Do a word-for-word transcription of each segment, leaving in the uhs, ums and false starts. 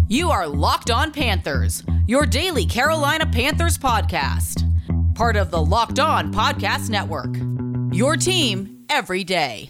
You are Locked On Panthers, your daily Carolina Panthers podcast. Part of the Locked On Podcast Network. Your team every day.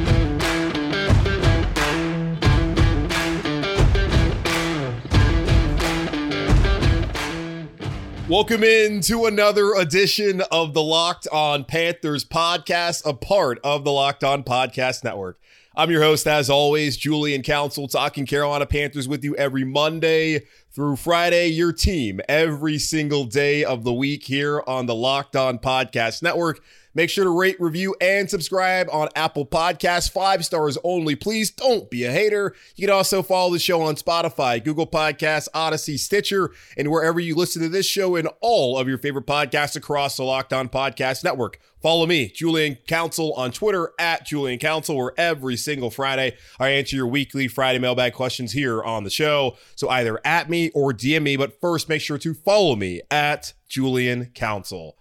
Welcome in to another edition of the Locked On Panthers podcast, a part of the Locked On Podcast Network. I'm your host, as always, Julian Council, talking Carolina Panthers with you every Monday through Friday, your team every single day of the week here on the Locked On Podcast Network. Make sure to rate, review, and subscribe on Apple Podcasts. Five stars only. Please don't be a hater. You can also follow the show on Spotify, Google Podcasts, Odyssey, Stitcher, and wherever you listen to this show and all of your favorite podcasts across the Locked On Podcast Network. Follow me, Julian Council, on Twitter, at Julian Council, where every single Friday I answer your weekly Friday mailbag questions here on the show. So either at me or D M me, but first make sure to follow me at Julian Council.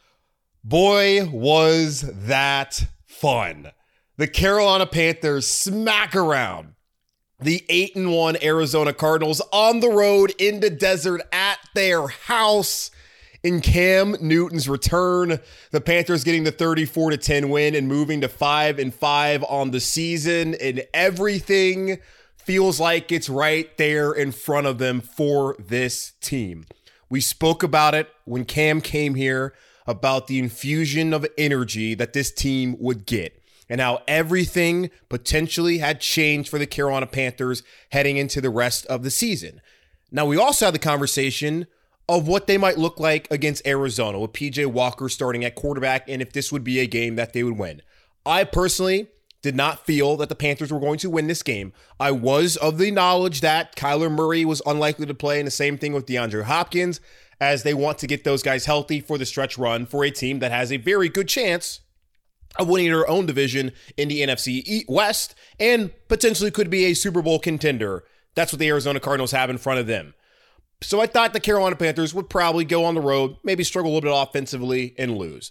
Boy, was that fun. The Carolina Panthers smack around the eight and one Arizona Cardinals on the road in the desert at their house. In Cam Newton's return, the Panthers getting the thirty-four to ten win and moving to five and five on the season, and everything feels like it's right there in front of them for this team. We spoke about it when Cam came here, about the infusion of energy that this team would get and how everything potentially had changed for the Carolina Panthers heading into the rest of the season. Now, we also had the conversation of what they might look like against Arizona with P J Walker starting at quarterback and if this would be a game that they would win. I personally did not feel that the Panthers were going to win this game. I was of the knowledge that Kyler Murray was unlikely to play, and the same thing with DeAndre Hopkins, as they want to get those guys healthy for the stretch run for a team that has a very good chance of winning their own division in the N F C West and potentially could be a Super Bowl contender. That's what the Arizona Cardinals have in front of them. So I thought the Carolina Panthers would probably go on the road, maybe struggle a little bit offensively and lose.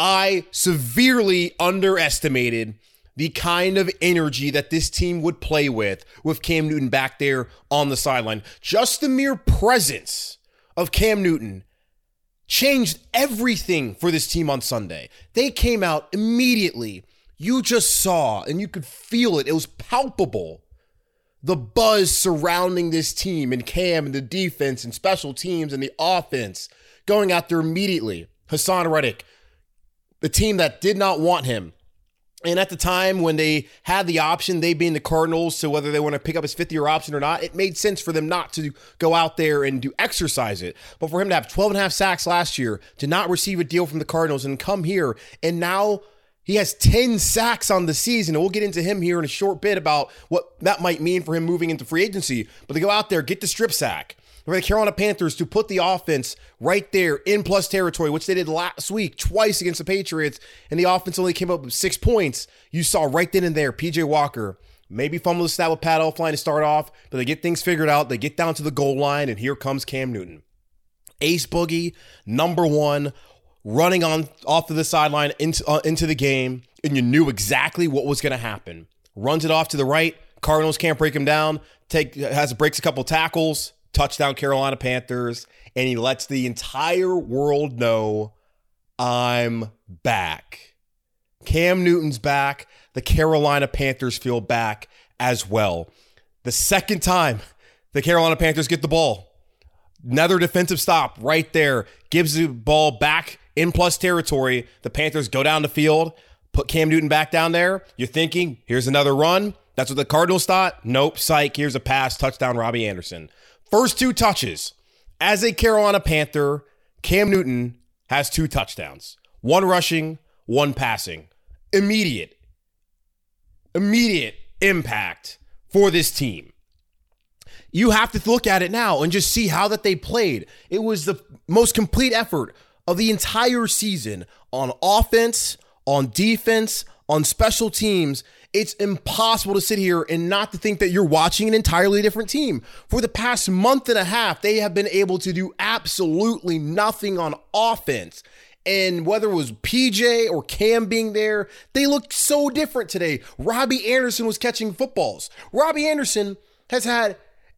I severely underestimated the kind of energy that this team would play with, with Cam Newton back there on the sideline. Just the mere presence of Cam Newton changed everything for this team on Sunday. They came out immediately. You just saw and you could feel it. It was palpable. The buzz surrounding this team and Cam and the defense and special teams and the offense going out there immediately. Hassan Reddick, the team that did not want him. And at the time when they had the option, they being the Cardinals, so whether they want to pick up his fifth-year option or not, it made sense for them not to go out there and do exercise it. But for him to have twelve and a half sacks last year, to not receive a deal from the Cardinals and come here, and now he has ten sacks on the season. And we'll get into him here in a short bit about what that might mean for him moving into free agency. But to go out there, get the strip sack. For the Carolina Panthers to put the offense right there in plus territory, which they did last week twice against the Patriots, and the offense only came up with six points. You saw right then and there, P J Walker maybe fumble the snap with Pat Elflein to start off, but they get things figured out. They get down to the goal line, and here comes Cam Newton. Ace Boogie, number one, running on off of the sideline into, uh, into the game, and you knew exactly what was going to happen. Runs it off to the right. Cardinals can't break him down. Take has breaks a couple tackles. Touchdown Carolina Panthers, and he lets the entire world know, I'm back. Cam Newton's back. The Carolina Panthers feel back as well. The second time the Carolina Panthers get the ball, another defensive stop right there, gives the ball back in plus territory. The Panthers go down the field, put Cam Newton back down there. You're thinking, here's another run. That's what the Cardinals thought. Nope, psych, here's a pass, touchdown Robbie Anderson. First two touches. As a Carolina Panther, Cam Newton has two touchdowns. One rushing, one passing. Immediate, immediate impact for this team. You have to look at it now and just see how that they played. It was the most complete effort of the entire season on offense, on defense, on special teams. It's impossible to sit here and not to think that you're watching an entirely different team. For the past month and a half, they have been able to do absolutely nothing on offense. And whether it was P J or Cam being there, they looked so different today. Robbie Anderson was catching footballs. Robbie Anderson has had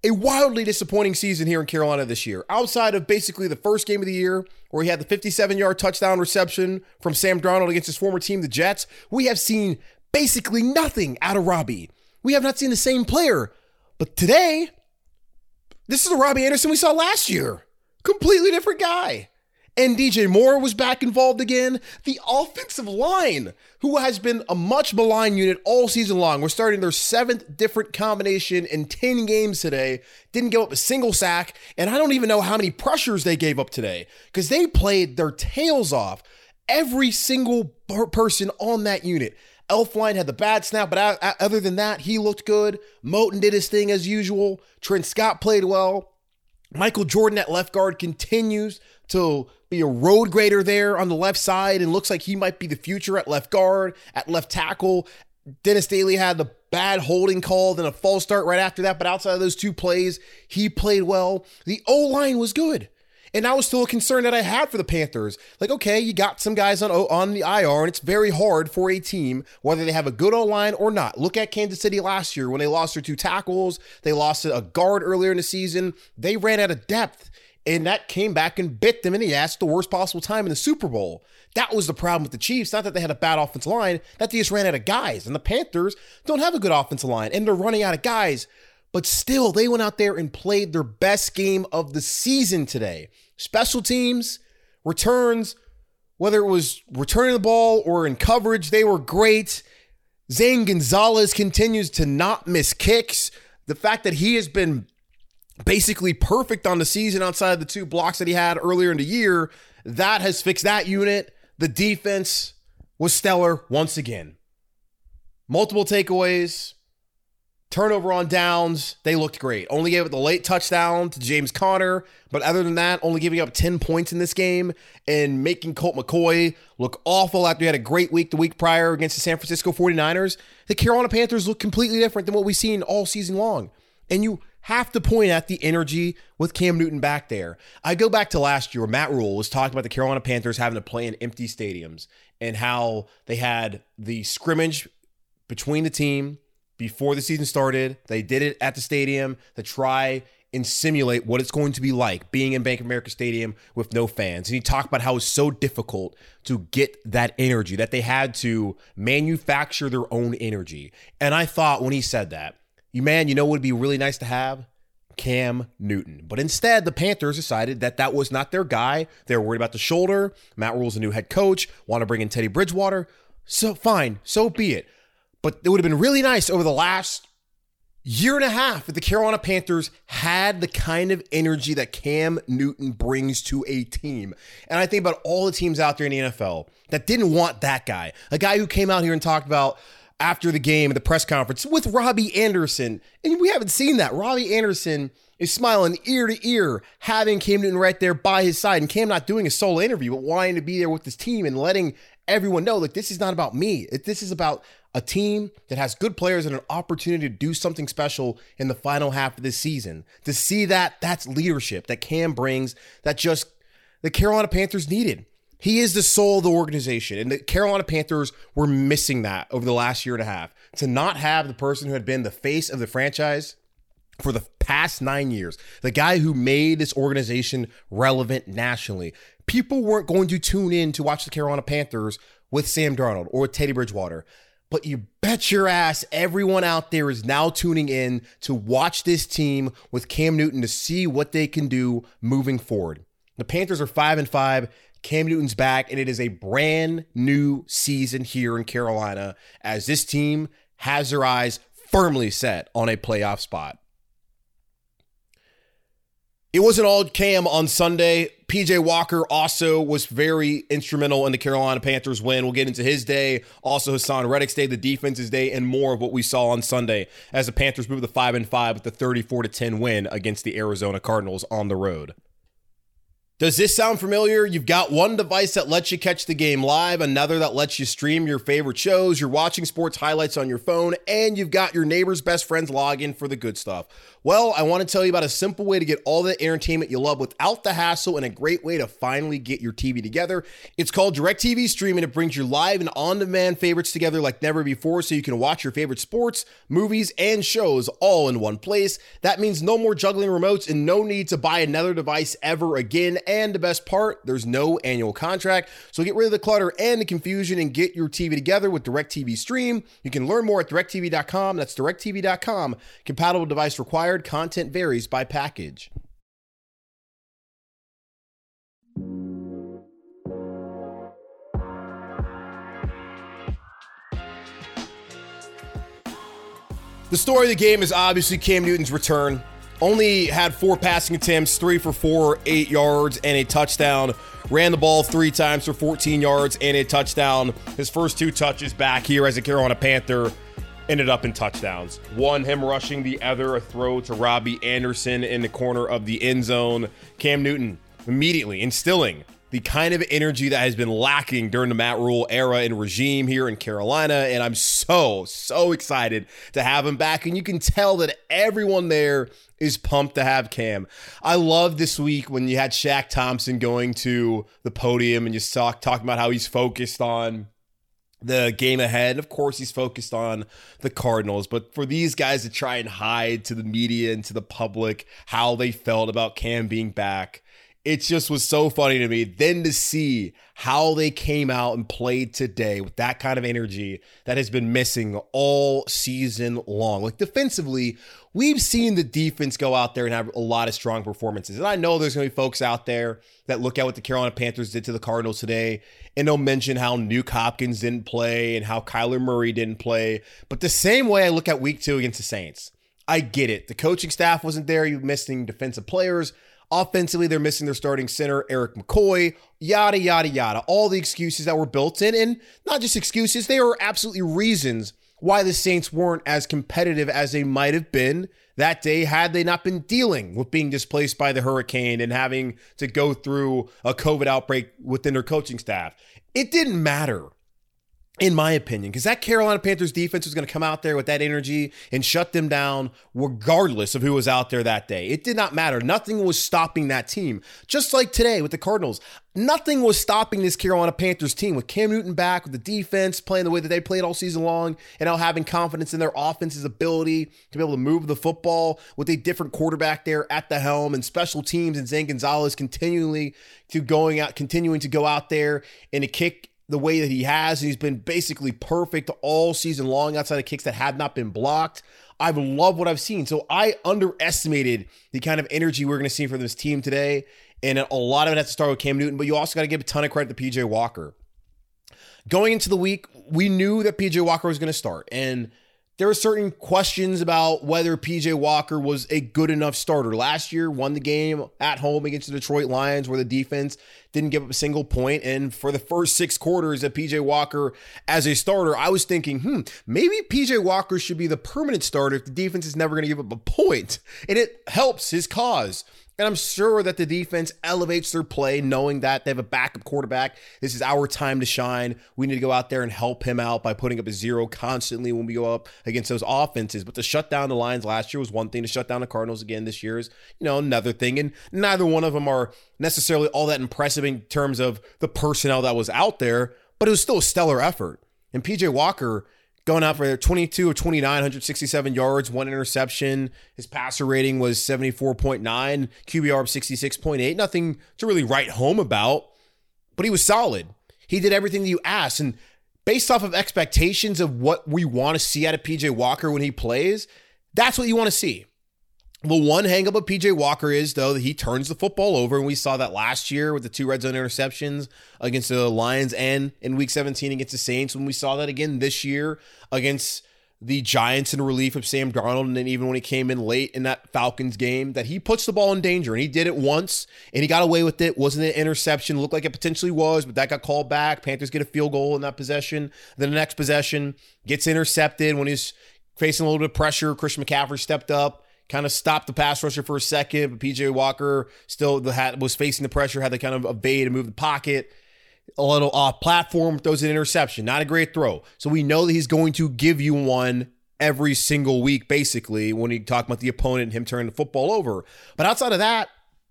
a wildly disappointing season here in Carolina this year. Outside of basically the first game of the year, where he had the fifty-seven-yard touchdown reception from Sam Darnold against his former team, the Jets, we have seen basically nothing out of Robbie. We have not seen the same player. But today, this is the Robbie Anderson we saw last year. Completely different guy. And D J Moore was back involved again. The offensive line, who has been a much maligned unit all season long. We're starting their seventh different combination in ten games today. Didn't give up a single sack. And I don't even know how many pressures they gave up today, because they played their tails off. Every single person on that unit. Elflein had the bad snap, but other than that, he looked good. Moton did his thing as usual. Trent Scott played well. Michael Jordan at left guard continues to be a road grader there on the left side and looks like he might be the future at left guard, at left tackle. Dennis Daly had the bad holding call, then a false start right after that, but outside of those two plays, he played well. The O-line was good. And that was still a concern that I had for the Panthers. Like, okay, you got some guys on on the I R, and it's very hard for a team, whether they have a good O-line or not. Look at Kansas City last year when they lost their two tackles. They lost a guard earlier in the season. They ran out of depth, and that came back and bit them in the ass at the worst possible time in the Super Bowl. That was the problem with the Chiefs. Not that they had a bad offensive line, that they just ran out of guys. And the Panthers don't have a good offensive line, and they're running out of guys. But still, they went out there and played their best game of the season today. Special teams, returns, whether it was returning the ball or in coverage, they were great. Zane Gonzalez continues to not miss kicks. The fact that he has been basically perfect on the season outside of the two blocks that he had earlier in the year, that has fixed that unit. The defense was stellar once again. Multiple takeaways. Turnover on downs, they looked great. Only gave up the late touchdown to James Conner, but other than that, only giving up ten points in this game and making Colt McCoy look awful after he had a great week the week prior against the San Francisco forty-niners. The Carolina Panthers look completely different than what we've seen all season long. And you have to point at the energy with Cam Newton back there. I go back to last year where Matt Rule was talking about the Carolina Panthers having to play in empty stadiums and how they had the scrimmage between the team before the season started. They did it at the stadium to try and simulate what it's going to be like being in Bank of America Stadium with no fans. And he talked about how it's so difficult to get that energy, that they had to manufacture their own energy. And I thought when he said that, you man, you know what would be really nice to have? Cam Newton. But instead, the Panthers decided that that was not their guy. They were worried about the shoulder. Matt Rule's a new head coach, want to bring in Teddy Bridgewater. So fine, so be it. But it would have been really nice over the last year and a half if the Carolina Panthers had the kind of energy that Cam Newton brings to a team. And I think about all the teams out there in the N F L that didn't want that guy. A guy who came out here and talked about after the game at the press conference with Robbie Anderson. And we haven't seen that. Robbie Anderson is smiling ear to ear, having Cam Newton right there by his side. And Cam not doing a solo interview, but wanting to be there with his team and letting everyone know, like, this is not about me. This is about a team that has good players and an opportunity to do something special in the final half of this season. To see that, that's leadership that Cam brings, that just the Carolina Panthers needed. He is the soul of the organization, and the Carolina Panthers were missing that over the last year and a half. To not have the person who had been the face of the franchise for the past nine years, the guy who made this organization relevant nationally. People weren't going to tune in to watch the Carolina Panthers with Sam Darnold or with Teddy Bridgewater. But you bet your ass everyone out there is now tuning in to watch this team with Cam Newton to see what they can do moving forward. The Panthers are five and five. Cam Newton's back, and it is a brand new season here in Carolina as this team has their eyes firmly set on a playoff spot. It wasn't all Cam on Sunday. P J Walker also was very instrumental in the Carolina Panthers win. We'll get into his day, also Hassan Reddick's day, the defense's day, and more of what we saw on Sunday as the Panthers moved to five and five with the thirty-four to ten win against the Arizona Cardinals on the road. Does this sound familiar? You've got one device that lets you catch the game live, another that lets you stream your favorite shows, you're watching sports highlights on your phone, and you've got your neighbor's best friend's login for the good stuff. Well, I want to tell you about a simple way to get all the entertainment you love without the hassle and a great way to finally get your T V together. It's called DirecTV Stream, and it brings your live and on-demand favorites together like never before, so you can watch your favorite sports, movies, and shows all in one place. That means no more juggling remotes and no need to buy another device ever again. And the best part, there's no annual contract. So get rid of the clutter and the confusion and get your T V together with DirecTV Stream. You can learn more at direct T V dot com. That's direct T V dot com. Compatible device required. Content varies by package. The story of the game is obviously Cam Newton's return. Only had four passing attempts, three for four, eight yards, and a touchdown. Ran the ball three times for fourteen yards and a touchdown. His first two touches back here as a Carolina Panther ended up in touchdowns. One, him rushing; the other, a throw to Robbie Anderson in the corner of the end zone. Cam Newton immediately instilling the kind of energy that has been lacking during the Matt Rule era and regime here in Carolina. And I'm so, so excited to have him back. And you can tell that everyone there is pumped to have Cam. I love this week when you had Shaq Thompson going to the podium and just talk, talking about how he's focused on the game ahead. Of course, he's focused on the Cardinals, but for these guys to try and hide to the media and to the public how they felt about Cam being back, it just was so funny to me. Then to see how they came out and played today with that kind of energy that has been missing all season long. Like defensively, we've seen the defense go out there and have a lot of strong performances. And I know there's going to be folks out there that look at what the Carolina Panthers did to the Cardinals today, and they'll mention how Nuke Hopkins didn't play and how Kyler Murray didn't play. But the same way I look at week two against the Saints, I get it. The coaching staff wasn't there. You're missing defensive players. Offensively, they're missing their starting center, Eric McCoy, yada, yada, yada. All the excuses that were built in, and not just excuses, they were absolutely reasons why the Saints weren't as competitive as they might have been that day had they not been dealing with being displaced by the hurricane and having to go through a COVID outbreak within their coaching staff. It didn't matter, in my opinion, because that Carolina Panthers defense was going to come out there with that energy and shut them down regardless of who was out there that day. It did not matter. Nothing was stopping that team. Just like today with the Cardinals, nothing was stopping this Carolina Panthers team with Cam Newton back, with the defense playing the way that they played all season long, and now having confidence in their offense's ability to be able to move the football with a different quarterback there at the helm, and special teams and Zane Gonzalez continually to going out, continuing to go out there and to kick the way that he has. And he's been basically perfect all season long outside of kicks that have not been blocked. I've loved what I've seen. So I underestimated the kind of energy we're going to see from this team today. And a lot of it has to start with Cam Newton, but you also got to give a ton of credit to P J Walker. Going into the week, we knew that P J Walker was going to start. And there were certain questions about whether P J Walker was a good enough starter. Last year, won the game at home against the Detroit Lions where the defense didn't give up a single point. And for the first six quarters of P J Walker as a starter, I was thinking, hmm, maybe P J Walker should be the permanent starter if the defense is never going to give up a point. And it helps his cause. And I'm sure that the defense elevates their play, knowing that they have a backup quarterback. This is our time to shine. We need to go out there and help him out by putting up a zero constantly when we go up against those offenses. But to shut down the Lions last year was one thing. To shut down the Cardinals again this year is, you know, another thing. And neither one of them are necessarily all that impressive in terms of the personnel that was out there, but it was still a stellar effort. And P J Walker going out for twenty-two of twenty-nine, one hundred sixty-seven yards, one interception. His passer rating was seventy-four point nine, Q B R of sixty-six point eight. Nothing to really write home about, but he was solid. He did everything that you asked. And based off of expectations of what we want to see out of P J Walker when he plays, that's what you want to see. The one hang up of P J Walker is, though, that he turns the football over, and we saw that last year with the two red zone interceptions against the Lions and in week seventeen against the Saints, when we saw that again this year against the Giants in relief of Sam Darnold, and then even when he came in late in that Falcons game, that he puts the ball in danger, and he did it once, and he got away with it. Wasn't an interception. Looked like it potentially was, but that got called back. Panthers get a field goal in that possession. Then the next possession gets intercepted when he's facing a little bit of pressure. Christian McCaffrey stepped up. kind of stopped the pass rusher for a second, but P J Walker still had, was facing the pressure, had to kind of evade and move the pocket. A little off platform, throws an interception. Not a great throw. So we know that he's going to give you one every single week, basically, when you talk about the opponent and him turning the football over. But outside of that,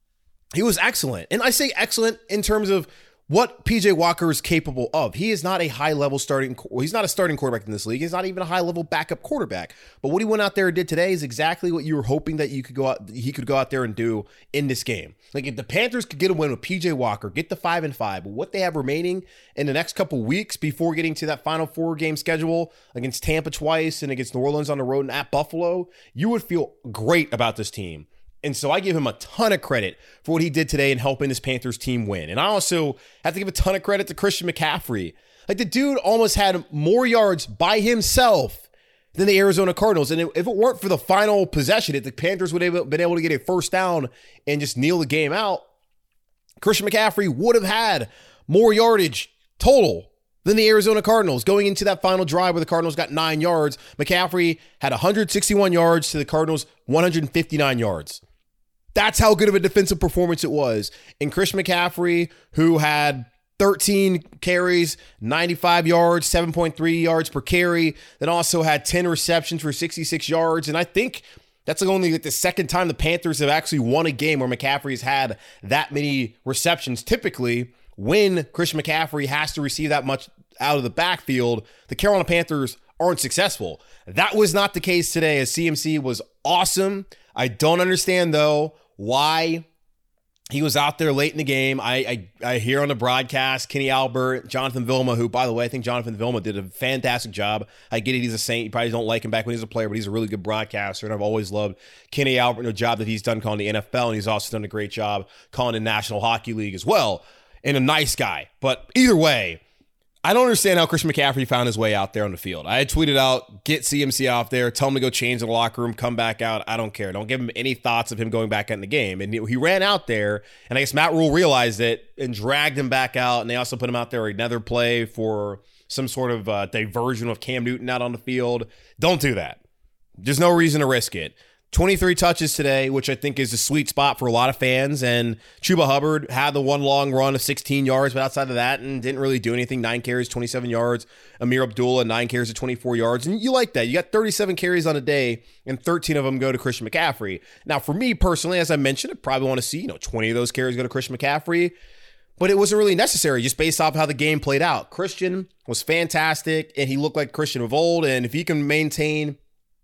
he was excellent. And I say excellent in terms of what P J Walker is capable of. He is not a high-level starting, well, he's not a starting quarterback in this league. He's not even a high-level backup quarterback. But what he went out there and did today is exactly what you were hoping that you could go out, he could go out there and do in this game. Like, if the Panthers could get a win with P J Walker, get the five and five, but what they have remaining in the next couple weeks before getting to that final four-game schedule against Tampa twice and against New Orleans on the road and at Buffalo, you would feel great about this team. And so I give him a ton of credit for what he did today in helping this Panthers team win. And I also have to give a ton of credit to Christian McCaffrey. Like, the dude almost had more yards by himself than the Arizona Cardinals. And if it weren't for the final possession, if the Panthers would have been able to get a first down and just kneel the game out, Christian McCaffrey would have had more yardage total than the Arizona Cardinals. Going into that final drive where the Cardinals got nine yards, McCaffrey had one hundred sixty-one yards to the Cardinals' one hundred fifty-nine yards. That's how good of a defensive performance it was. And Christian McCaffrey, who had thirteen carries, ninety-five yards, seven point three yards per carry, then also had ten receptions for sixty-six yards. And I think that's like only like the second time the Panthers have actually won a game where McCaffrey's had that many receptions. Typically, when Christian McCaffrey has to receive that much out of the backfield, the Carolina Panthers aren't successful. That was not the case today, as C M C was awesome. I don't understand, though, why he was out there late in the game. I, I I hear on the broadcast, Kenny Albert, Jonathan Vilma, who, by the way, I think Jonathan Vilma did a fantastic job. I get it, he's a Saint. You probably don't like him back when he was a player, but he's a really good broadcaster, and I've always loved Kenny Albert and the job that he's done calling the N F L, and he's also done a great job calling the National Hockey League as well, and a nice guy. But either way, I don't understand how Christian McCaffrey found his way out there on the field. I had tweeted out, get C M C off there, tell him to go change in the locker room, come back out. I don't care. Don't give him any thoughts of him going back in the game. And he ran out there, and I guess Matt Rule realized it and dragged him back out, and they also put him out there another play for some sort of uh, diversion of Cam Newton out on the field. Don't do that. There's no reason to risk it. twenty-three touches today, which I think is a sweet spot for a lot of fans. And Chuba Hubbard had the one long run of sixteen yards, but outside of that, and didn't really do anything. Nine carries, twenty-seven yards. Amir Abdullah, nine carries at twenty-four yards. And you like that. You got thirty-seven carries on a day, and thirteen of them go to Christian McCaffrey. Now, for me personally, as I mentioned, I probably want to see, you know, twenty of those carries go to Christian McCaffrey. But it wasn't really necessary just based off how the game played out. Christian was fantastic, and he looked like Christian of old. And if he can maintain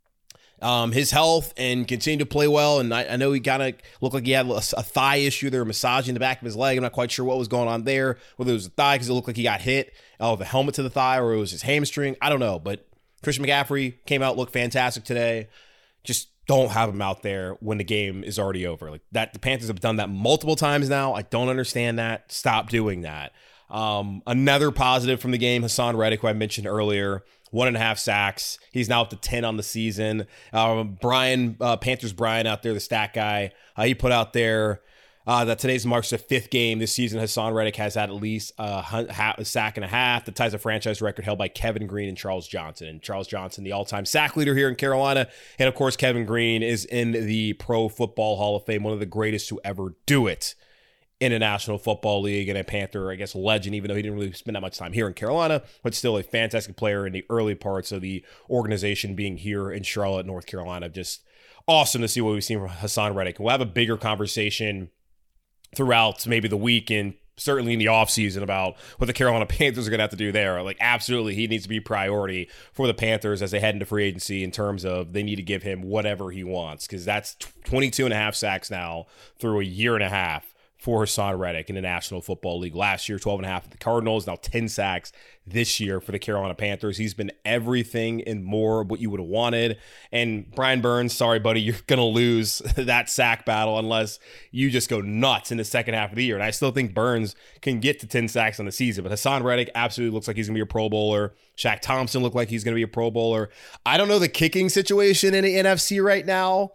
Um, his health and continue to play well. And I, I know he kind of looked like he had a, a thigh issue. They were massaging the back of his leg. I'm not quite sure what was going on there, whether it was a thigh because it looked like he got hit uh, with a helmet to the thigh, or it was his hamstring. I don't know. But Christian McCaffrey came out, looked fantastic today. Just don't have him out there when the game is already over. Like that, the Panthers have done that multiple times now. I don't understand that. Stop doing that. Um, another positive from the game, Hassan Reddick, who I mentioned earlier. One and a half sacks. He's now up to ten on the season. Um, Brian, uh, Panthers Brian out there, the stat guy, uh, he put out there uh, that today's marks the fifth game this season. Hassan Reddick has had at least uh, a sack and a half. The ties a franchise record held by Kevin Green and Charles Johnson. And Charles Johnson, the all-time sack leader here in Carolina. And, of course, Kevin Green is in the Pro Football Hall of Fame, one of the greatest to ever do it in a National Football League, and a Panther, I guess, legend, even though he didn't really spend that much time here in Carolina, but still a fantastic player in the early parts of the organization being here in Charlotte, North Carolina. Just awesome to see what we've seen from Hassan Reddick. We'll have a bigger conversation throughout maybe the week and certainly in the offseason about what the Carolina Panthers are going to have to do there. Like, absolutely, he needs to be priority for the Panthers as they head into free agency in terms of they need to give him whatever he wants, because that's twenty-two and a half sacks now through a year and a half for Hassan Reddick in the National Football League. Last year, twelve and a half at the Cardinals, now ten sacks this year for the Carolina Panthers. He's been everything and more of what you would have wanted. And Brian Burns, sorry, buddy, you're going to lose that sack battle unless you just go nuts in the second half of the year. And I still think Burns can get to ten sacks on the season. But Hassan Reddick absolutely looks like he's going to be a Pro Bowler. Shaq Thompson looked like he's going to be a Pro Bowler. I don't know the kicking situation in the N F C right now,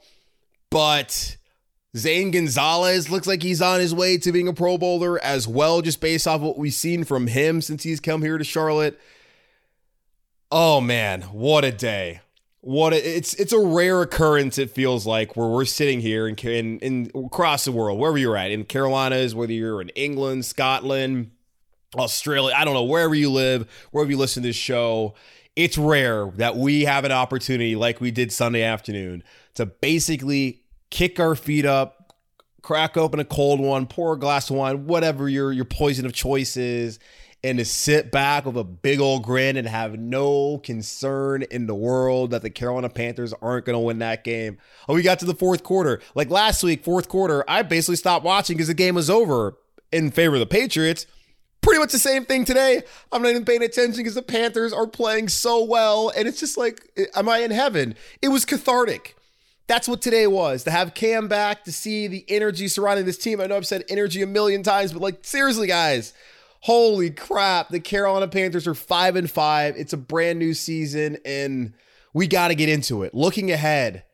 but Zane Gonzalez looks like he's on his way to being a Pro Bowler as well, just based off what we've seen from him since he's come here to Charlotte. Oh, man, what a day. What it's it's a rare occurrence, it feels like, where we're sitting here in, in, in across the world, wherever you're at, in Carolinas, whether you're in England, Scotland, Australia, I don't know, wherever you live, wherever you listen to this show, it's rare that we have an opportunity like we did Sunday afternoon to basically kick our feet up, crack open a cold one, pour a glass of wine, whatever your, your poison of choice is, and to sit back with a big old grin and have no concern in the world that the Carolina Panthers aren't going to win that game. Oh, we got to the fourth quarter. Like last week, fourth quarter, I basically stopped watching because the game was over in favor of the Patriots. Pretty much the same thing today. I'm not even paying attention because the Panthers are playing so well. And it's just like, am I in heaven? It was cathartic. That's what today was, to have Cam back, to see the energy surrounding this team. I know I've said energy a million times, but like, seriously, guys, holy crap. The Carolina Panthers are five and five. It's a brand new season, and we got to get into it. Looking ahead,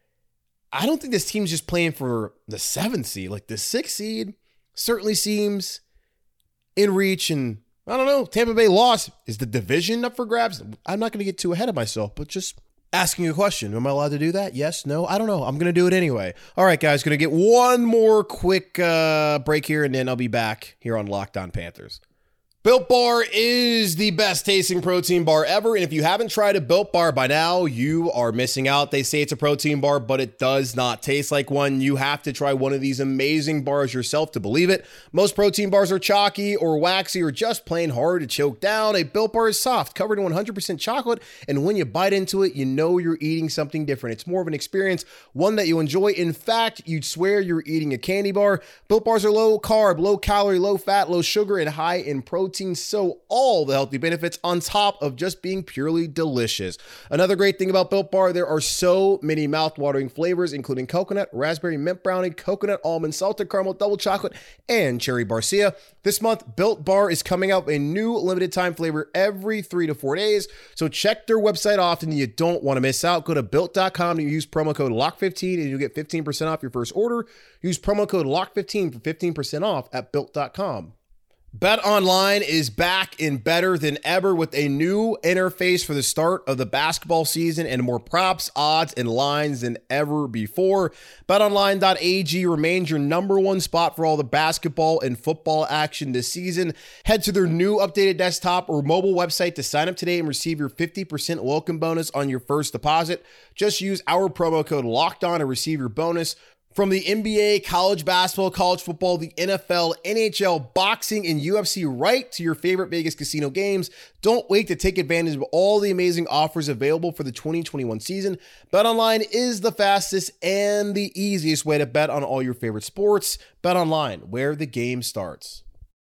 I don't think this team's just playing for the seventh seed. Like, the sixth seed certainly seems in reach, and I don't know, Tampa Bay lost. Is the division up for grabs? I'm not going to get too ahead of myself, but just asking a question. Am I allowed to do that? Yes, no, I don't know. I'm going to do it anyway. All right, guys, going to get one more quick uh, break here, and then I'll be back here on Locked On Panthers. Built Bar is the best tasting protein bar ever, and if you haven't tried a Built Bar by now, you are missing out. They say it's a protein bar, but it does not taste like one. You have to try one of these amazing bars yourself to believe it. Most protein bars are chalky or waxy or just plain hard to choke down. A Built Bar is soft, covered in one hundred percent chocolate, and when you bite into it, you know you're eating something different. It's more of an experience, one that you enjoy. In fact, you'd swear you're eating a candy bar. Built Bars are low carb, low calorie, low fat, low sugar, and high in protein. So all the healthy benefits on top of just being purely delicious. Another great thing about Built Bar, there are so many mouth-watering flavors, including coconut, raspberry mint brownie, coconut almond salted caramel, double chocolate, and cherry barcia. This month, Built Bar is coming out with a new limited time flavor every three to four days. So check their website often. You don't want to miss out. Go to built dot com and use promo code lock fifteen and you'll get fifteen percent off your first order. Use promo code lock fifteen for fifteen percent off at built dot com. BetOnline is back and better than ever with a new interface for the start of the basketball season and more props, odds, and lines than ever before. bet online dot a g remains your number one spot for all the basketball and football action this season. Head to their new updated desktop or mobile website to sign up today and receive your fifty percent welcome bonus on your first deposit. Just use our promo code LOCKEDON to receive your bonus. From the N B A, college basketball, college football, the N F L, N H L, boxing, and U F C, right to your favorite Vegas casino games. Don't wait to take advantage of all the amazing offers available for the twenty twenty-one season. BetOnline is the fastest and the easiest way to bet on all your favorite sports. BetOnline, where the game starts.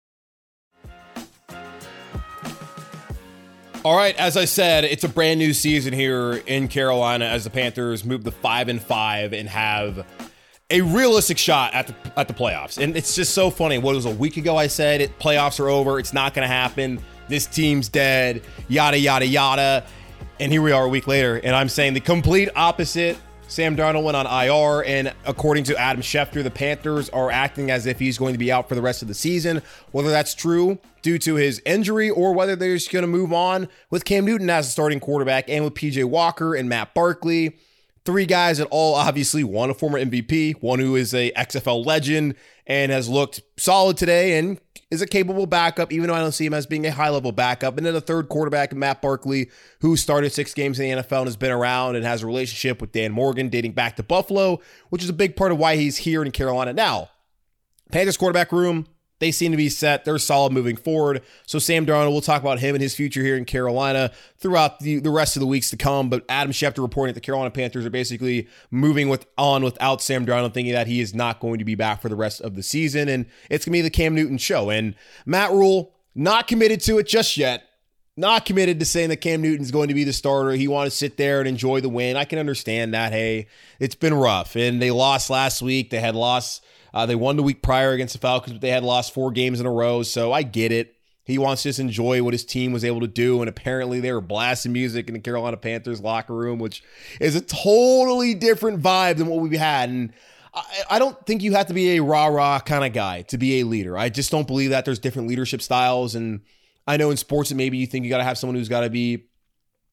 All right, as I said, it's a brand new season here in Carolina as the Panthers move to five and five and have a realistic shot at the at the playoffs. And it's just so funny. What was a week ago I said it playoffs are over, it's not going to happen, this team's dead, yada yada yada. And here we are a week later, and I'm saying the complete opposite. Sam Darnold went on I R, and according to Adam Schefter, the Panthers are acting as if he's going to be out for the rest of the season. Whether that's true due to his injury or whether they're just going to move on with Cam Newton as a starting quarterback and with P J Walker and Matt Barkley. Three guys that all obviously, one a former M V P, one who is a X F L legend and has looked solid today and is a capable backup, even though I don't see him as being a high-level backup. And then a third quarterback, Matt Barkley, who started six games in the N F L and has been around and has a relationship with Dan Morgan dating back to Buffalo, which is a big part of why he's here in Carolina. Now, Panthers quarterback room, they seem to be set. They're solid moving forward. So Sam Darnold, we'll talk about him and his future here in Carolina throughout the, the rest of the weeks to come. But Adam Schefter reporting that the Carolina Panthers are basically moving with on without Sam Darnold, thinking that he is not going to be back for the rest of the season. And it's going to be the Cam Newton show. And Matt Rule, not committed to it just yet. Not committed to saying that Cam Newton's going to be the starter. He wants to sit there and enjoy the win. I can understand that. Hey, it's been rough. And they lost last week. They had lost... Uh, they won the week prior against the Falcons, but they had lost four games in a row, so I get it. He wants to just enjoy what his team was able to do, and apparently they were blasting music in the Carolina Panthers locker room, which is a totally different vibe than what we've had. And I, I don't think you have to be a rah-rah kind of guy to be a leader. I just don't believe that. There's different leadership styles, and I know in sports that maybe you think you got to have someone who's got to be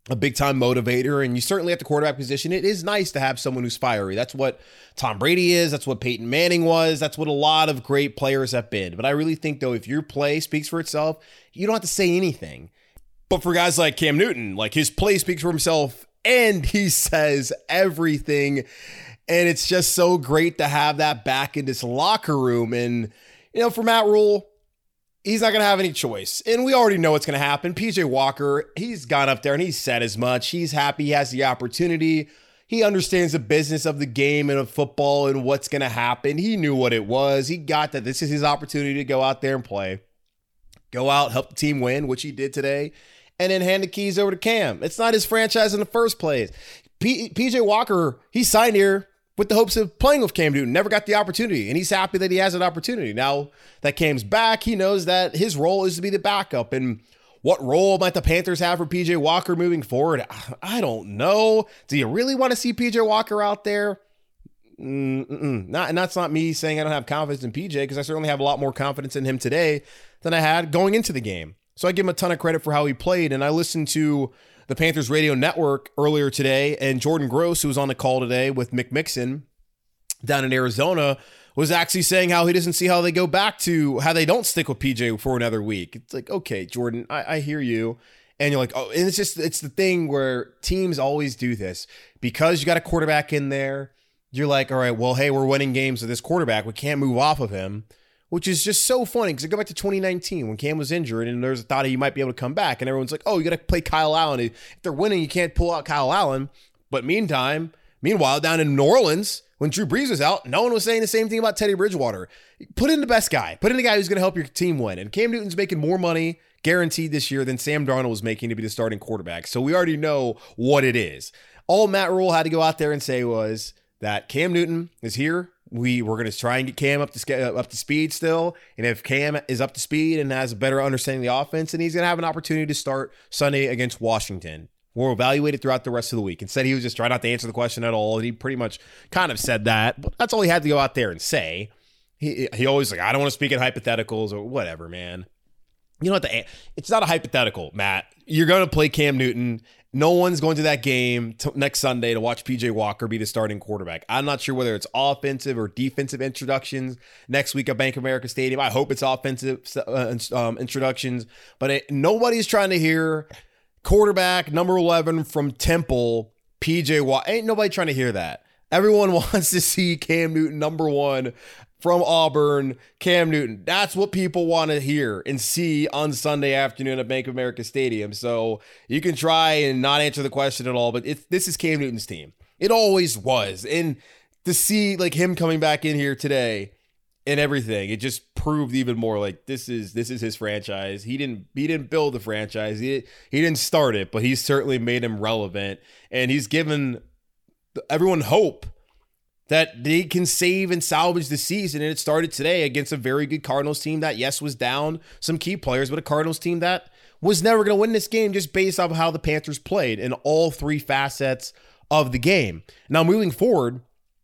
a big-time motivator, and you certainly at the quarterback position, it is nice to have someone who's fiery. That's what Tom Brady is. That's what Peyton Manning was. That's what a lot of great players have been. But I really think, though, if your play speaks for itself, you don't have to say anything. But for guys like Cam Newton, like his play speaks for himself, and he says everything. And it's just so great to have that back in this locker room. And, you know, for Matt Rule, he's not going to have any choice. And we already know what's going to happen. P J Walker, he's gone up there and he's said as much. He's happy he has the opportunity. He understands the business of the game and of football and what's going to happen. He knew what it was. He got that this is his opportunity to go out there and play. Go out, help the team win, which he did today, and then hand the keys over to Cam. It's not his franchise in the first place. P- PJ Walker, he signed here with the hopes of playing with Cam Newton, never got the opportunity, and he's happy that he has that opportunity. Now that Cam's back, he knows that his role is to be the backup. And what role might the Panthers have for P J Walker moving forward? I don't know. Do you really want to see P J Walker out there? Mm-mm. Not, and that's not me saying I don't have confidence in P J, because I certainly have a lot more confidence in him today than I had going into the game. So I give him a ton of credit for how he played, and I listened to the Panthers radio network earlier today, and Jordan Gross, who was on the call today with Mick Mixon down in Arizona, was actually saying how he doesn't see how they go back to how they don't stick with P J for another week. It's like, okay, Jordan, I, I hear you. And you're like, oh, and it's just, it's the thing where teams always do this because you got a quarterback in there. You're like, all right, well, hey, we're winning games with this quarterback. We can't move off of him, which is just so funny because I go back to twenty nineteen when Cam was injured and there's a thought he might be able to come back. And everyone's like, oh, you got to play Kyle Allen. If they're winning, you can't pull out Kyle Allen. But meantime, meanwhile, down in New Orleans, when Drew Brees was out, no one was saying the same thing about Teddy Bridgewater. Put in the best guy. Put in the guy who's going to help your team win. And Cam Newton's making more money guaranteed this year than Sam Darnold was making to be the starting quarterback. So we already know what it is. All Matt Rule had to go out there and say was that Cam Newton is here. We we're going to try and get Cam up to up to speed still. And if Cam is up to speed and has a better understanding of the offense, then he's going to have an opportunity to start Sunday against Washington. We'll evaluate it throughout the rest of the week. Instead, he was just trying not to answer the question at all. And he pretty much kind of said that. But that's all he had to go out there and say. He he always like, I don't want to speak in hypotheticals or whatever, man. You know what? The, it's not a hypothetical, Matt. You're going to play Cam Newton. No one's going to that game t- next Sunday to watch P J Walker be the starting quarterback. I'm not sure whether it's offensive or defensive introductions next week at Bank of America Stadium. I hope it's offensive uh, um, introductions. But it, nobody's trying to hear quarterback number eleven from Temple, P J Walker. Ain't nobody trying to hear that. Everyone wants to see Cam Newton number one from Auburn, Cam Newton. That's what people want to hear and see on Sunday afternoon at Bank of America Stadium. So you can try and not answer the question at all, but it's, this is Cam Newton's team. It always was. And to see like him coming back in here today and everything, it just proved even more like this is this is his franchise. He didn't he didn't build the franchise. He, he didn't start it, but he's certainly made him relevant. And he's given everyone hope that they can save and salvage the season. And it started today against a very good Cardinals team that, yes, was down some key players, but a Cardinals team that was never going to win this game just based off of how the Panthers played in all three facets of the game. Now, moving forward,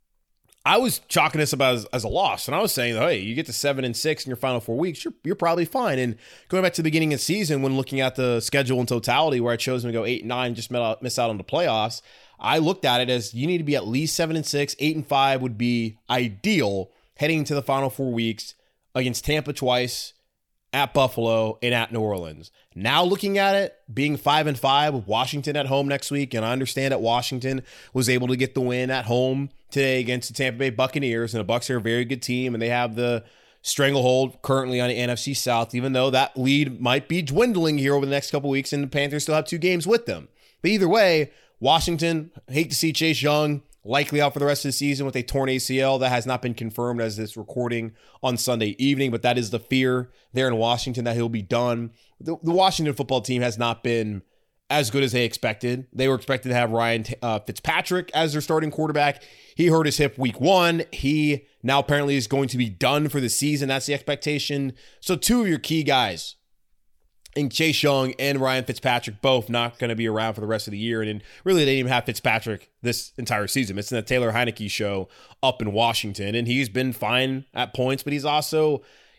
I was chalking this up as, as a loss, and I was saying, hey, you get to seven and six in your final four weeks, you're you're probably fine. And going back to the beginning of the season, when looking at the schedule in totality, where I chose them to go eight and nine, just miss out on the playoffs, I looked at it as you need to be at least seven and six, eight and five would be ideal heading into the final four weeks against Tampa twice, at Buffalo, and at New Orleans. Now looking at it, being five and five with Washington at home next week, and I understand that Washington was able to get the win at home today against the Tampa Bay Buccaneers, and the Bucs are a very good team, and they have the stranglehold currently on the N F C South, even though that lead might be dwindling here over the next couple weeks, and the Panthers still have two games with them. But either way, Washington, hate to see Chase Young likely out for the rest of the season with a torn A C L. That has not been confirmed as this recording on Sunday evening, but that is the fear there in Washington that he'll be done. The, the Washington football team has not been as good as they expected. They were expected to have Ryan uh, Fitzpatrick as their starting quarterback. He hurt his hip week one. He now apparently is going to be done for the season. That's the expectation. So two of your key guys, and Chase Young and Ryan Fitzpatrick, both not going to be around for the rest of the year. And really, they didn't even have Fitzpatrick this entire season. It's in the Taylor Heineke show up in Washington. And he's been fine at points, but he's also,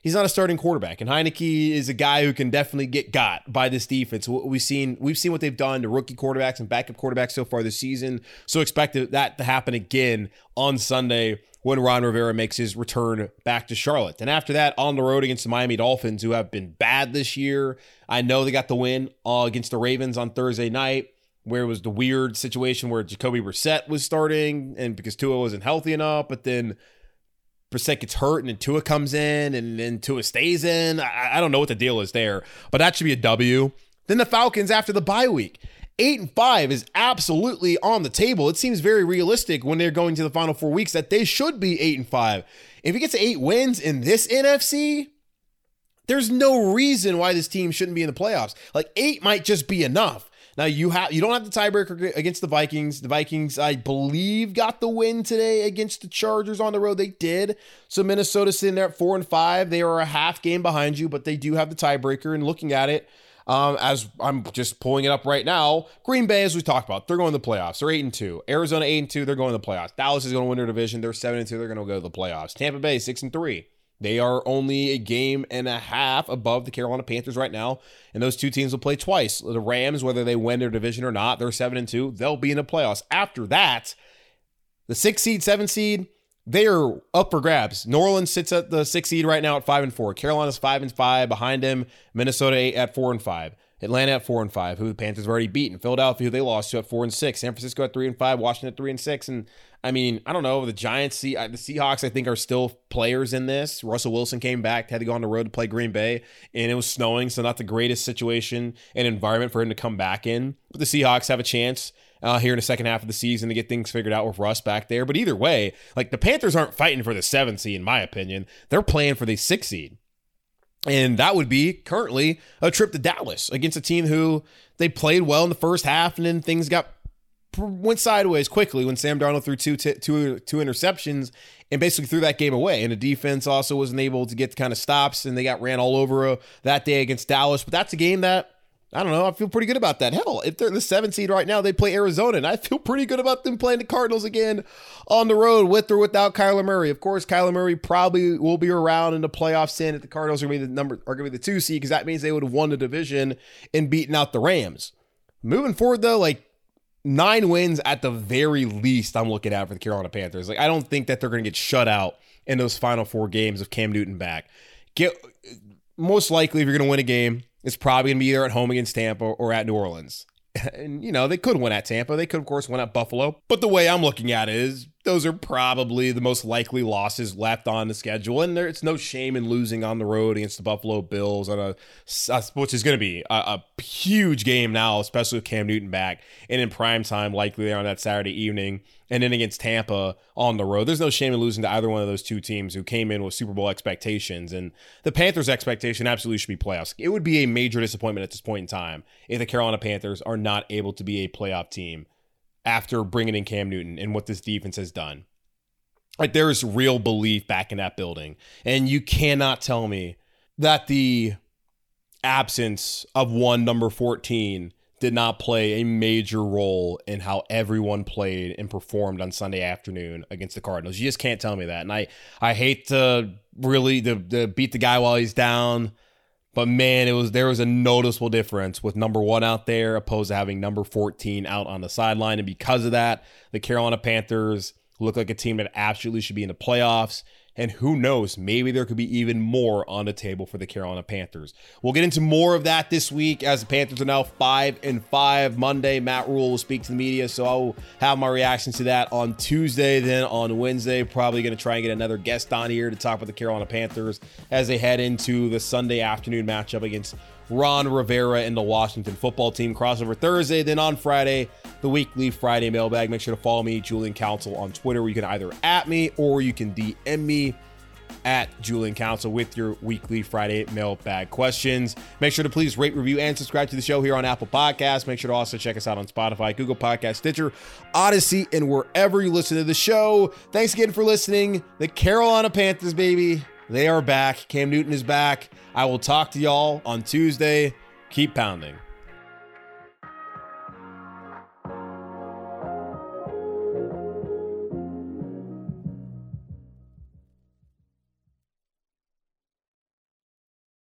he's not a starting quarterback. And Heinicke is a guy who can definitely get got by this defense. We've seen we've seen what they've done to rookie quarterbacks and backup quarterbacks so far this season. So expect that to happen again on Sunday when Ron Rivera makes his return back to Charlotte. And after that, on the road against the Miami Dolphins, who have been bad this year. I know they got the win uh, against the Ravens on Thursday night, where it was the weird situation where Jacoby Brissett was starting, and because Tua wasn't healthy enough, but then Brissett gets hurt, and then Tua comes in, and then Tua stays in. I, I don't know what the deal is there, but that should be a W. Then the Falcons after the bye week. Eight and five is absolutely on the table. It seems very realistic when they're going to the final four weeks that they should be eight and five. If he gets to eight wins in this N F C, there's no reason why this team shouldn't be in the playoffs. Like eight might just be enough. Now you have you don't have the tiebreaker against the Vikings. The Vikings, I believe, got the win today against the Chargers on the road. They did. So Minnesota's sitting there at four and five. They are a half game behind you, but they do have the tiebreaker. And looking at it, um, as I'm just pulling it up right now, Green Bay, as we talked about, they're going to the playoffs. They're eight and two. Arizona eight and two. They're going to the playoffs. Dallas is going to win their division. They're seven and two. They're going to go to the playoffs. Tampa Bay six and three. They are only a game and a half above the Carolina Panthers right now, and those two teams will play twice. The Rams, whether they win their division or not, they're seven and two. They'll be in the playoffs. After that, the six seed, seven seed, they are up for grabs. New Orleans sits at the six seed right now at five and four. Carolina's five and five behind them. Minnesota eight at four and five. Atlanta at four and five, who the Panthers have already beaten. Philadelphia, who they lost to, at four and six. San Francisco at three and five. Washington at three and six. And I mean, I don't know. The Giants, the Seahawks, I think, are still players in this. Russell Wilson came back, had to go on the road to play Green Bay, and it was snowing, so not the greatest situation and environment for him to come back in. But the Seahawks have a chance uh, here in the second half of the season to get things figured out with Russ back there. But either way, like the Panthers aren't fighting for the seventh seed, in my opinion. They're playing for the sixth seed. And that would be currently a trip to Dallas against a team who they played well in the first half, and then things got went sideways quickly when Sam Darnold threw two, t- two, two interceptions and basically threw that game away. And the defense also wasn't able to get kind of stops, and they got ran all over uh, that day against Dallas. But that's a game that, I don't know, I feel pretty good about that. Hell, if they're in the seventh seed right now, they play Arizona, and I feel pretty good about them playing the Cardinals again on the road with or without Kyler Murray. Of course, Kyler Murray probably will be around in the playoffs in if the Cardinals are going to be the number are going to be the two seed, because that means they would have won the division and beaten out the Rams. Moving forward, though, like nine wins at the very least, I'm looking at for the Carolina Panthers. Like I don't think that they're going to get shut out in those final four games of Cam Newton back. Get most likely, if you're going to win a game, it's probably going to be either at home against Tampa or at New Orleans. And, you know, they could win at Tampa. They could, of course, win at Buffalo. But the way I'm looking at it is those are probably the most likely losses left on the schedule. And there, it's no shame in losing on the road against the Buffalo Bills, on a, which is going to be a, a huge game now, especially with Cam Newton back. And in prime time, likely there on that Saturday evening. And then against Tampa on the road. There's no shame in losing to either one of those two teams who came in with Super Bowl expectations. And the Panthers' expectation absolutely should be playoffs. It would be a major disappointment at this point in time if the Carolina Panthers are not able to be a playoff team after bringing in Cam Newton and what this defense has done. Like, there is real belief back in that building. And you cannot tell me that the absence of one number fourteen did not play a major role in how everyone played and performed on Sunday afternoon against the Cardinals. You just can't tell me that. And I, I hate to really to, to beat the guy while he's down, but man, it was there was a noticeable difference with number one out there opposed to having number fourteen out on the sideline. And because of that, the Carolina Panthers look like a team that absolutely should be in the playoffs. And who knows, maybe there could be even more on the table for the Carolina Panthers. We'll get into more of that this week as the Panthers are now five and five. Monday, Matt Rule will speak to the media, so I'll have my reactions to that on Tuesday. Then on Wednesday, probably going to try and get another guest on here to talk about the Carolina Panthers as they head into the Sunday afternoon matchup against Ron Rivera and the Washington football team. Crossover Thursday. Then on Friday, the weekly Friday mailbag. Make sure to follow me, Julian Council, on Twitter, where you can either at me or you can D M me at Julian Council with your weekly Friday mailbag questions. Make sure to please rate, review, and subscribe to the show here on Apple Podcasts. Make sure to also check us out on Spotify, Google Podcasts, Stitcher, Odyssey, and wherever you listen to the show. Thanks again for listening. The Carolina Panthers, baby. They are back. Cam Newton is back. I will talk to y'all on Tuesday. Keep pounding.